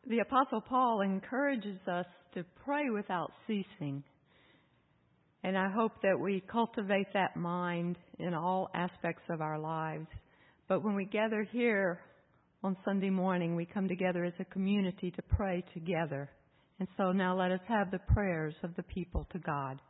The Apostle Paul encourages us to pray without ceasing. And I hope that we cultivate that mind in all aspects of our lives. But when we gather here on Sunday morning, we come together as a community to pray together. And so now let us have the prayers of the people to God.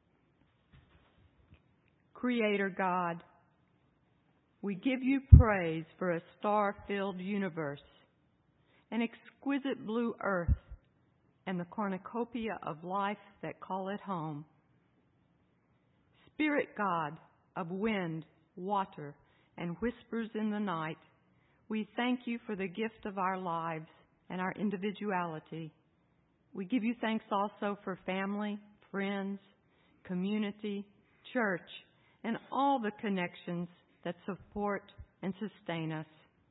Creator God, we give you praise for a star-filled universe, an exquisite blue earth, and the cornucopia of life that call it home. Spirit God of wind, water, and whispers in the night, we thank you for the gift of our lives and our individuality. We give you thanks also for family, friends, community, church, and all the connections that support and sustain us.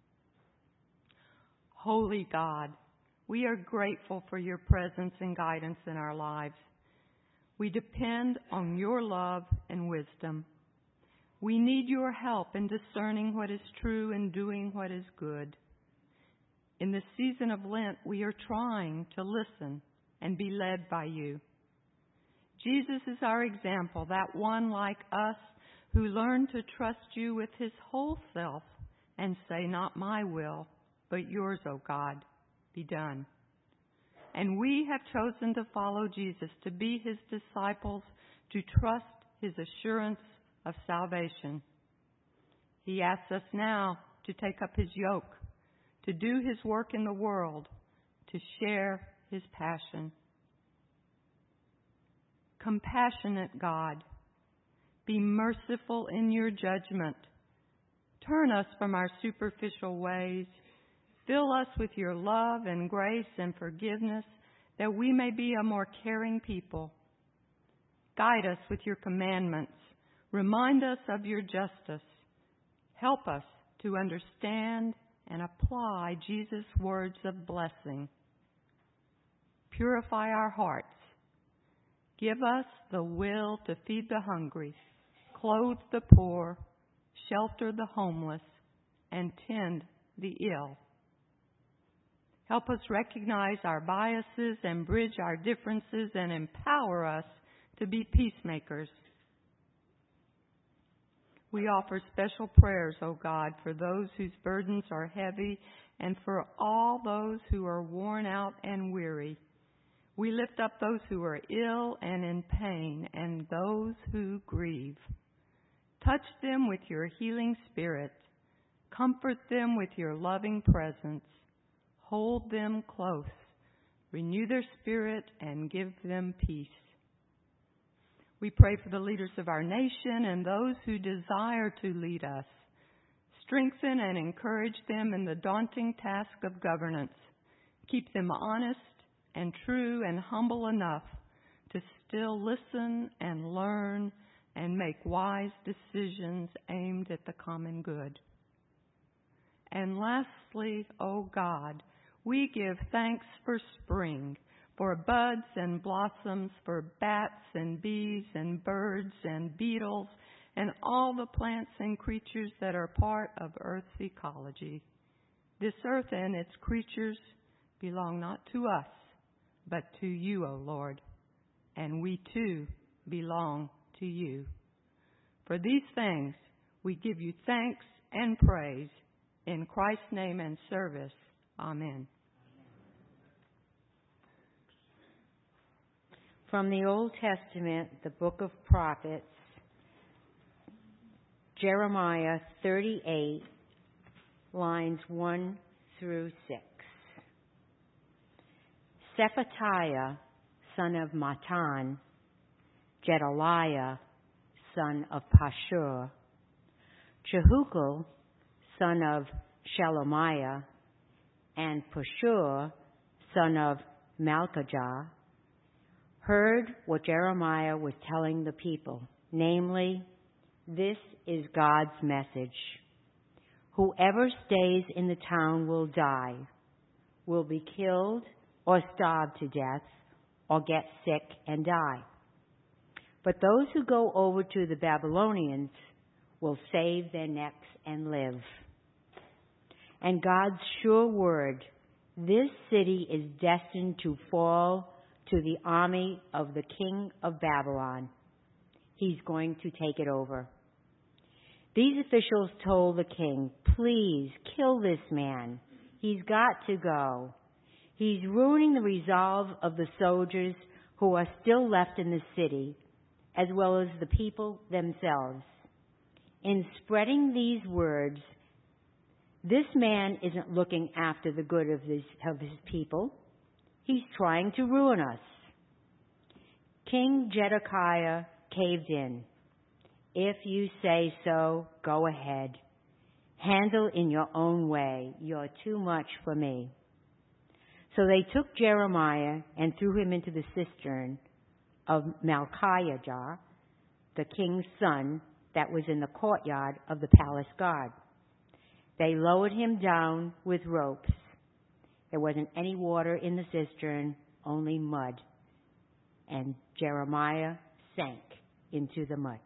Holy God, we are grateful for your presence and guidance in our lives. We depend on your love and wisdom. We need your help in discerning what is true and doing what is good. In the season of Lent, we are trying to listen and be led by you. Jesus is our example, that one like us who learned to trust you with his whole self and say, not my will, but yours, O God, be done. And we have chosen to follow Jesus, to be his disciples, to trust his assurance of salvation. He asks us now to take up his yoke, to do his work in the world, to share his passion. Compassionate God, be merciful in your judgment. Turn us from our superficial ways. Fill us with your love and grace and forgiveness, that we may be a more caring people. Guide us with your commandments. Remind us of your justice. Help us to understand and apply Jesus' words of blessing. Purify our hearts. Give us the will to feed the hungry, clothe the poor, shelter the homeless, and tend the ill. Help us recognize our biases and bridge our differences and empower us to be peacemakers. We offer special prayers, O God, for those whose burdens are heavy and for all those who are worn out and weary. We lift up those who are ill and in pain and those who grieve. Touch them with your healing spirit. Comfort them with your loving presence. Hold them close. Renew their spirit and give them peace. We pray for the leaders of our nation and those who desire to lead us. Strengthen and encourage them in the daunting task of governance. Keep them honest and true and humble enough to still listen and learn and make wise decisions aimed at the common good. And lastly, O God, we give thanks for spring, for buds and blossoms, for bats and bees and birds and beetles, and all the plants and creatures that are part of Earth's ecology. This earth and its creatures belong not to us, but to you, O Lord, and we too belong to you. For these things we give you thanks and praise in Christ's name and service. Amen. From the Old Testament, the book of prophets, Jeremiah 38, lines 1 through 6. Shephatiah, son of Matan, Gedaliah, son of Pashur, Jehukal, son of Shelemiah, and Pashur, son of Malchijah, heard what Jeremiah was telling the people, namely, this is God's message. Whoever stays in the town will die, will be killed or starve to death, or get sick and die. But those who go over to the Babylonians will save their necks and live. And God's sure word This city is destined to fall to the army of the king of Babylon. He's going to take it over. These officials told the king, please kill this man. He's got to go. He's ruining the resolve of the soldiers who are still left in the city, as well as the people themselves. In spreading these words, this man isn't looking after the good of his people. He's trying to ruin us. King Zedekiah caved in. If you say so, go ahead. Handle in your own way. You're too much for me. So they took Jeremiah and threw him into the cistern of Malchijah, the king's son, that was in the courtyard of the palace guard. They lowered him down with ropes. There wasn't any water in the cistern, only mud. And Jeremiah sank into the mud.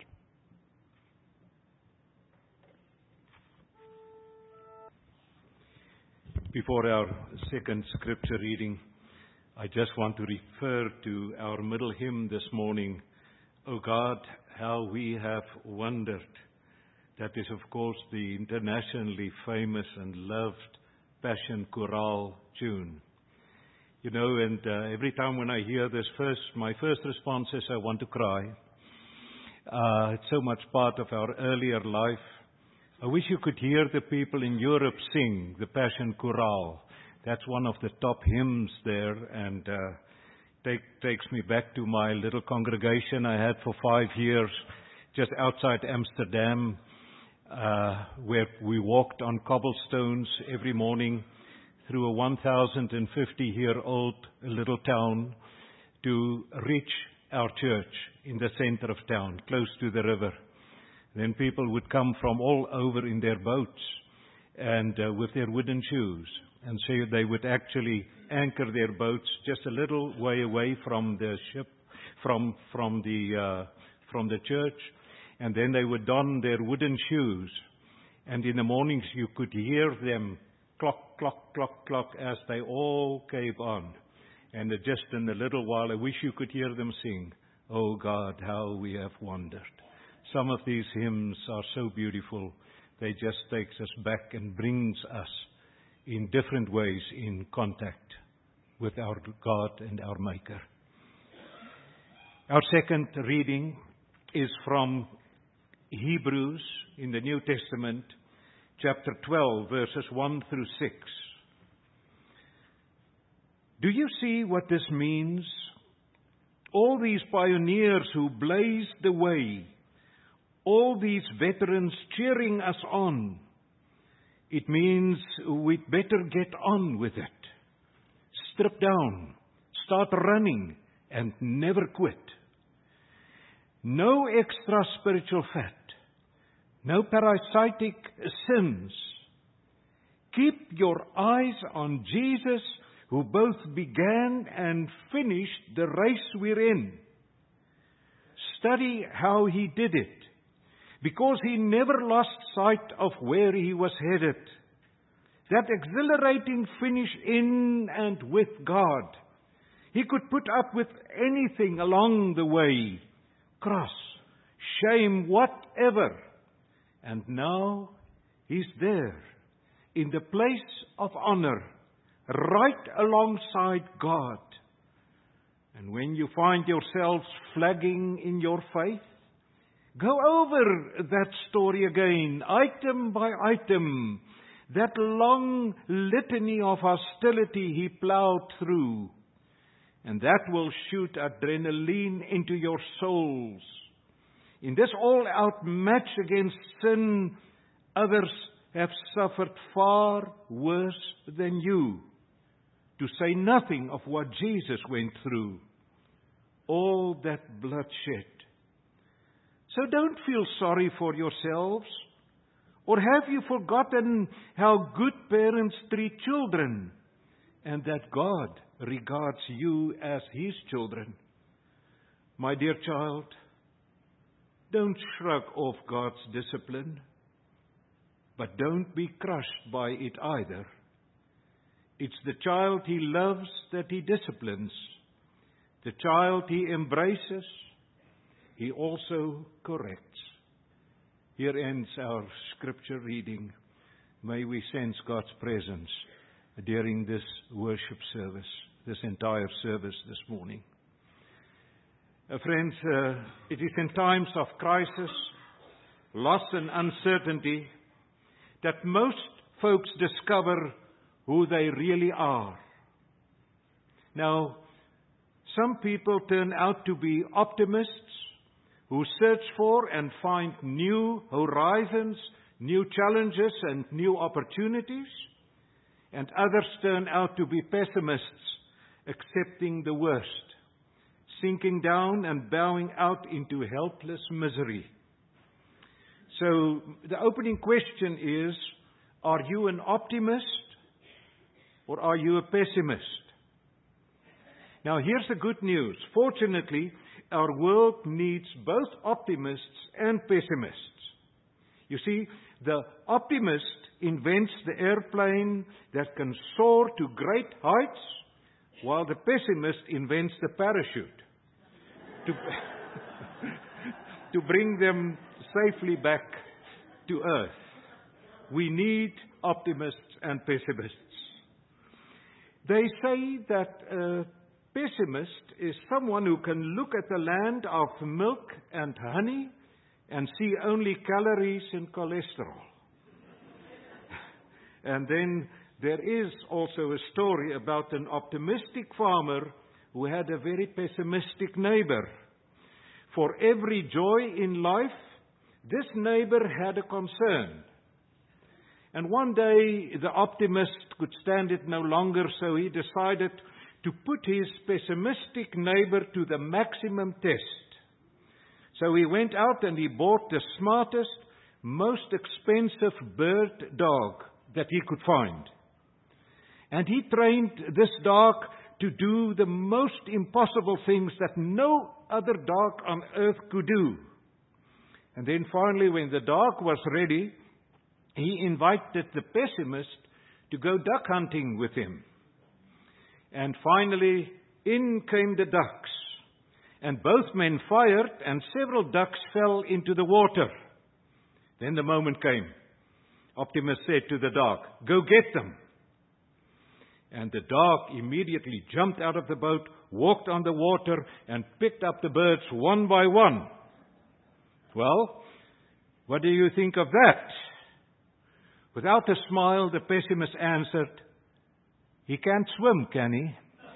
Before our second scripture reading, I just want to refer to our middle hymn this morning, O God, how we have wondered. That is, of course, the internationally famous and loved Passion Chorale tune. You know, and every time when I hear this my first response is I want to cry. It's so much part of our earlier life. I wish you could hear the people in Europe sing the Passion Chorale. That's one of the top hymns there, and takes me back to my little congregation I had for 5 years just outside Amsterdam, where we walked on cobblestones every morning through a 1,050-year-old little town to reach our church in the center of town, close to the river. Then people would come from all over in their boats and with their wooden shoes. And so they would actually anchor their boats just a little way away from the ship, from the church. And then they would don their wooden shoes. And in the mornings you could hear them clock, clock, clock, clock as they all came on. And just in a little while, I wish you could hear them sing, "Oh God, how we have wandered." Some of these hymns are so beautiful. They just takes us back and brings us in different ways in contact with our God and our Maker. Our second reading is from Hebrews in the New Testament, chapter 12, verses 1 through 6. Do you see what this means? All these pioneers who blazed the way, all these veterans cheering us on. It means we'd better get on with it. Strip down, start running, and never quit. No extra spiritual fat. No parasitic sins. Keep your eyes on Jesus, who both began and finished the race we're in. Study how he did it, because he never lost sight of where he was headed. That exhilarating finish in and with God. He could put up with anything along the way. Cross, shame, whatever. And now he's there, in the place of honor, right alongside God. And when you find yourselves flagging in your faith, go over that story again, item by item, that long litany of hostility he plowed through. And that will shoot adrenaline into your souls. In this all-out match against sin, others have suffered far worse than you, to say nothing of what Jesus went through. All that bloodshed. So don't feel sorry for yourselves. Or have you forgotten how good parents treat children, and that God regards you as His children? My dear child, don't shrug off God's discipline, but don't be crushed by it either. It's the child he loves that he disciplines. The child he embraces, he also corrects. Here ends our scripture reading. May we sense God's presence during this worship service, this entire service this morning. Friends, it is in times of crisis, loss and uncertainty that most folks discover who they really are. Now, some people turn out to be optimists who search for and find new horizons, new challenges and new opportunities, and others turn out to be pessimists, accepting the worst, sinking down and bowing out into helpless misery. So the opening question is, are you an optimist or are you a pessimist? Now here's the good news. Fortunately, our world needs both optimists and pessimists. You see, the optimist invents the airplane that can soar to great heights, while the pessimist invents the parachute to bring them safely back to earth. We need optimists and pessimists. They say that a pessimist is someone who can look at the land of milk and honey and see only calories and cholesterol. And then there is also a story about an optimistic farmer who had a very pessimistic neighbor. For every joy in life, this neighbor had a concern. And one day, the optimist could stand it no longer, so he decided to put his pessimistic neighbor to the maximum test. So he went out and he bought the smartest, most expensive bird dog that he could find. And he trained this dog to do the most impossible things that no other dog on earth could do. And then finally, when the dog was ready, he invited the pessimist to go duck hunting with him. And finally, in came the ducks. And both men fired, and several ducks fell into the water. Then the moment came. Optimist said to the dog, "Go get them." And the dog immediately jumped out of the boat, walked on the water, and picked up the birds one by one. Well, what do you think of that? Without a smile, the pessimist answered, "He can't swim, can he?"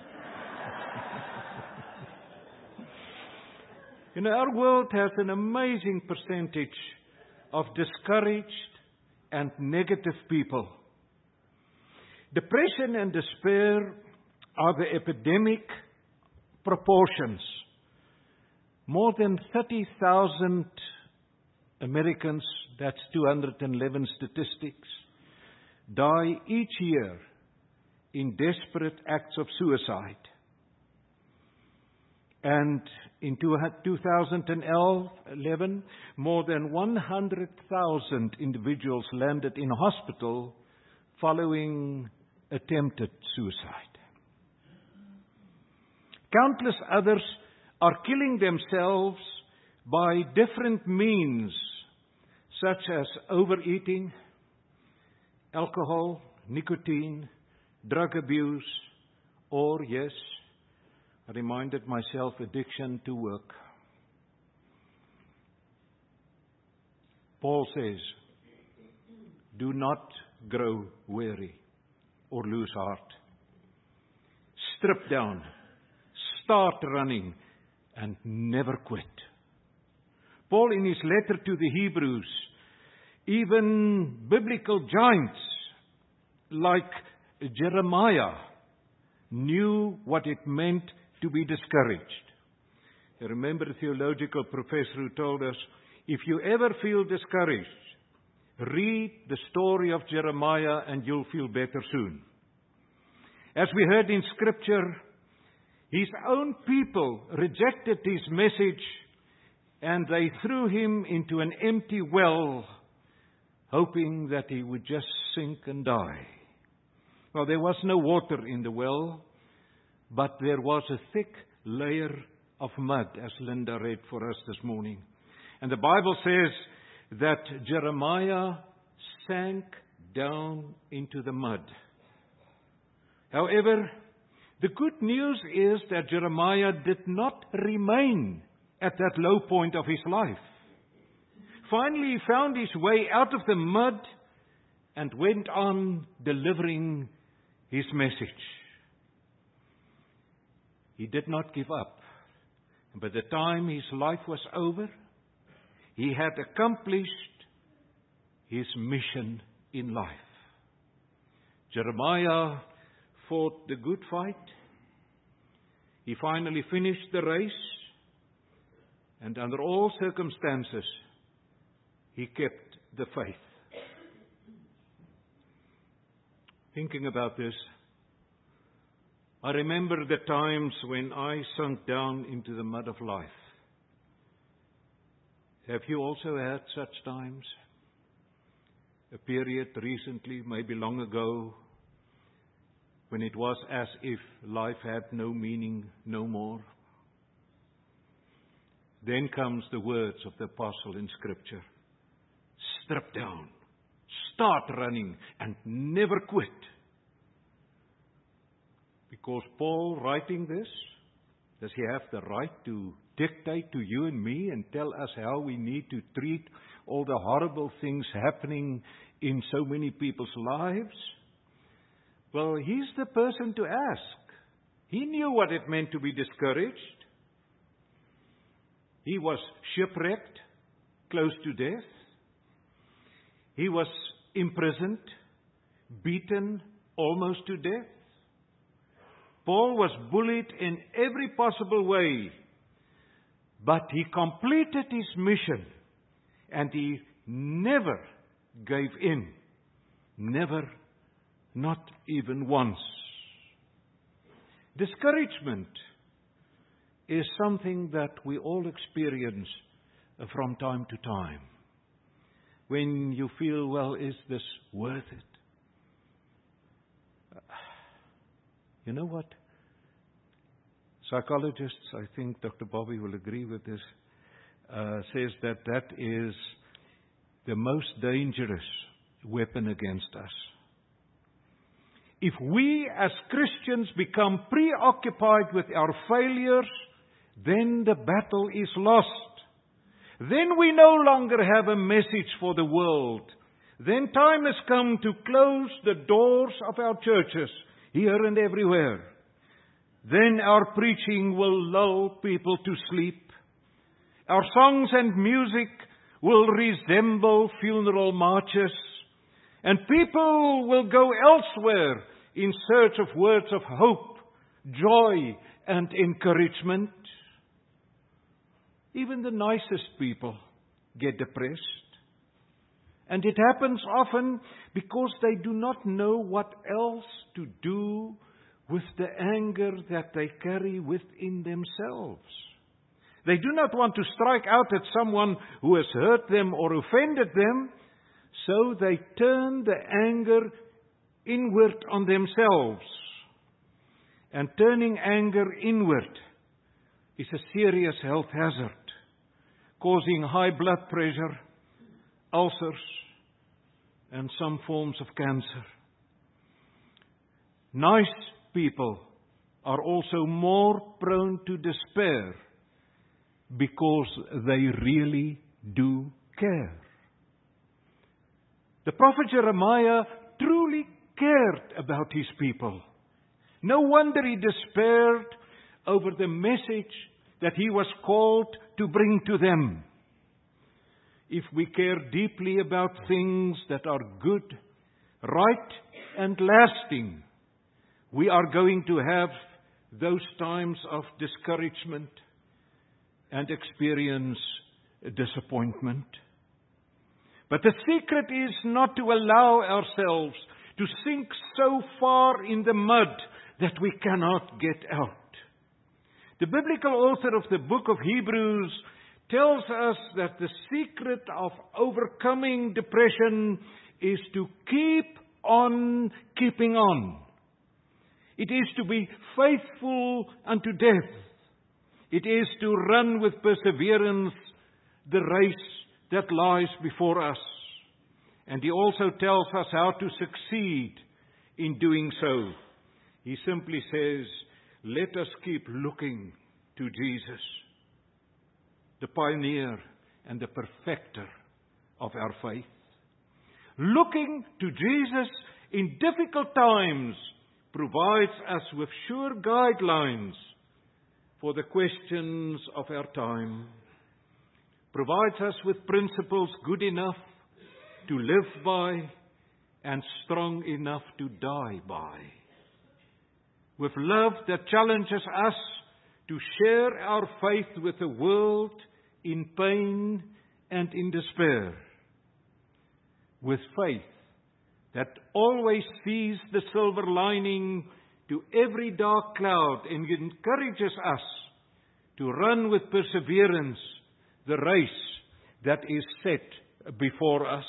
You know, our world has an amazing percentage of discouraged and negative people. Depression and despair are the epidemic proportions. More than 30,000 Americans, that's 211 statistics, die each year in desperate acts of suicide. And in 2011, more than 100,000 individuals landed in hospital following attempted suicide. Countless others are killing themselves by different means, such as overeating, alcohol, nicotine, drug abuse, or, yes, I reminded myself, addiction to work. Paul says, do not grow weary or lose heart. Strip down, start running, and never quit. Paul, in his letter to the Hebrews, even biblical giants like Jeremiah knew what it meant to be discouraged. I remember a theological professor who told us, if you ever feel discouraged, read the story of Jeremiah and you'll feel better soon. As we heard in Scripture, his own people rejected his message and they threw him into an empty well, hoping that he would just sink and die. Well, there was no water in the well, but there was a thick layer of mud, as Linda read for us this morning. And the Bible says that Jeremiah sank down into the mud. However, the good news is that Jeremiah did not remain at that low point of his life. Finally, he found his way out of the mud and went on delivering his message. He did not give up. By the time his life was over, he had accomplished his mission in life. Jeremiah fought the good fight. He finally finished the race. And under all circumstances, he kept the faith. Thinking about this, I remember the times when I sunk down into the mud of life. Have you also had such times? A period recently, maybe long ago, when it was as if life had no meaning no more. Then comes the words of the apostle in Scripture. Strip down, start running, and never quit. Because Paul, writing this, does he have the right to dictate to you and me and tell us how we need to treat all the horrible things happening in so many people's lives? Well, he's the person to ask. He knew what it meant to be discouraged. He was shipwrecked, close to death. He was imprisoned, beaten almost to death. Paul was bullied in every possible way, but he completed his mission and he never gave in. Never, not even once. Discouragement is something that we all experience from time to time. When you feel, well, is this worth it? You know what? Psychologists, I think Dr. Bobby will agree with this, says that is the most dangerous weapon against us. If we as Christians become preoccupied with our failures, then the battle is lost. Then we no longer have a message for the world. Then time has come to close the doors of our churches, here and everywhere. Then our preaching will lull people to sleep. Our songs and music will resemble funeral marches. And people will go elsewhere in search of words of hope, joy, and encouragement. Even the nicest people get depressed. And it happens often because they do not know what else to do with the anger that they carry within themselves. They do not want to strike out at someone who has hurt them or offended them, so they turn the anger inward on themselves. And turning anger inward is a serious health hazard, causing high blood pressure, ulcers, and some forms of cancer. Nice people are also more prone to despair because they really do care. The prophet Jeremiah truly cared about his people. No wonder he despaired over the message that he was called to bring to them. If we care deeply about things that are good, right, and lasting, we are going to have those times of discouragement and experience disappointment. But the secret is not to allow ourselves to sink so far in the mud that we cannot get out. The biblical author of the book of Hebrews tells us that the secret of overcoming depression is to keep on keeping on. It is to be faithful unto death. It is to run with perseverance the race that lies before us. And he also tells us how to succeed in doing so. He simply says, let us keep looking to Jesus, the pioneer and the perfecter of our faith. Looking to Jesus in difficult times provides us with sure guidelines for the questions of our time, provides us with principles good enough to live by and strong enough to die by, with love that challenges us to share our faith with the world in pain and in despair, with faith that always sees the silver lining to every dark cloud and encourages us to run with perseverance the race that is set before us.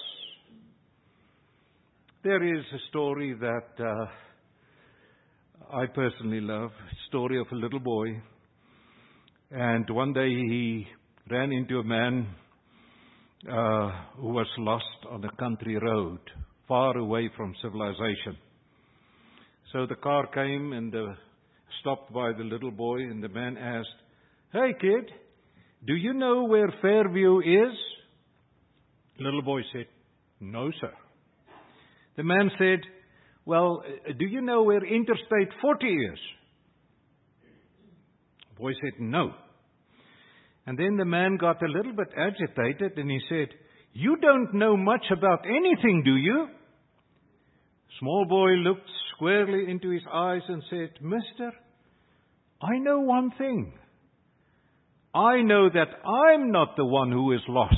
There is a story that I personally love, a story of a little boy. And one day he ran into a man who was lost on a country road, far away from civilization. So the car came and stopped by the little boy, and the man asked, "Hey kid, do you know where Fairview is?" The little boy said, "No, sir." The man said, "Well, do you know where Interstate 40 is?" The boy said, "No." And then the man got a little bit agitated and he said, "You don't know much about anything, do you?" Small boy looked squarely into his eyes and said, "Mister, I know one thing. I know that I'm not the one who is lost."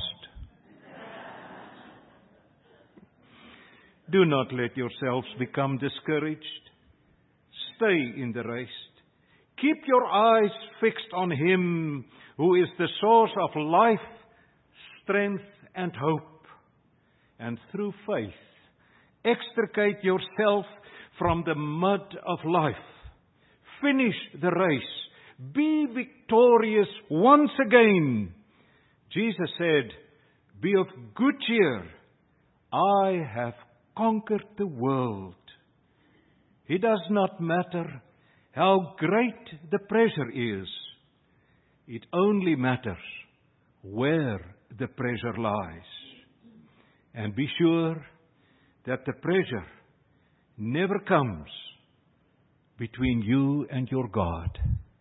Do not let yourselves become discouraged. Stay in the race. Keep your eyes fixed on Him who is the source of life, strength, and hope. And through faith, extricate yourself from the mud of life. Finish the race. Be victorious once again. Jesus said, "Be of good cheer. I have conquered the world." It does not matter how great the pressure is. It only matters where the pressure lies. And be sure that the pressure never comes between you and your God.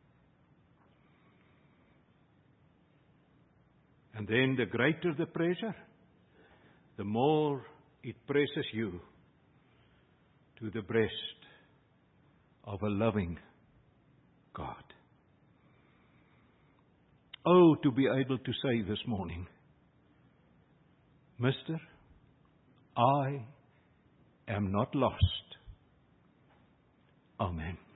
And then the greater the pressure, the more it presses you to the breast of a loving God. Oh, to be able to say this morning, "Mister, I am not lost." Amen.